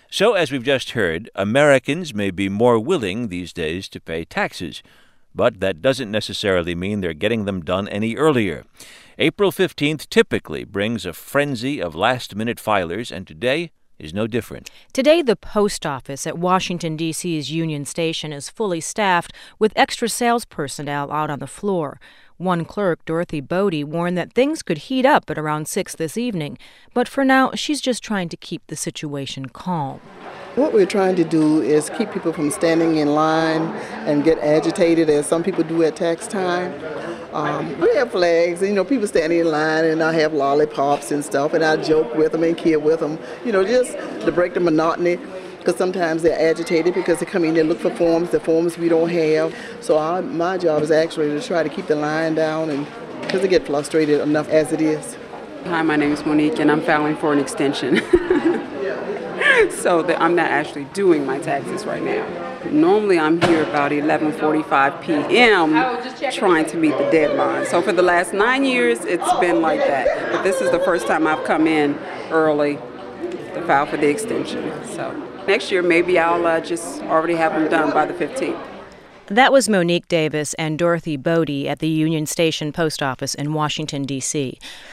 So, as we've just heard, Americans may be more willing these days to pay taxes, but that doesn't necessarily mean they're getting them done any earlier. April 15th typically brings a frenzy of last-minute filers, and today is no different. Today, the post office at Washington, D.C.'s Union Station is fully staffed with extra sales personnel out on the floor. One clerk, Dorothy Bodie, warned that things could heat up at around 6 this evening. But for now, she's just trying to keep the situation calm. What we're trying to do is keep people from standing in line and get agitated, as some people do at tax time. We have flags, people standing in line, and I have lollipops and stuff, and I joke with them and kid with them, just to break the monotony, because sometimes they're agitated because they come in and look for the forms we don't have. So my job is actually to try to keep the line down, and because they get frustrated enough as it is. Hi, my name is Monique, and I'm filing for an extension. So that I'm not actually doing my taxes right now. Normally I'm here about 11:45 p.m. trying to meet the deadline. So for the last 9 years, it's been like that. But this is the first time I've come in early to file for the extension. So next year, maybe I'll just already have them done by the 15th. That was Monique Davis and Dorothy Bodie at the Union Station Post Office in Washington, D.C.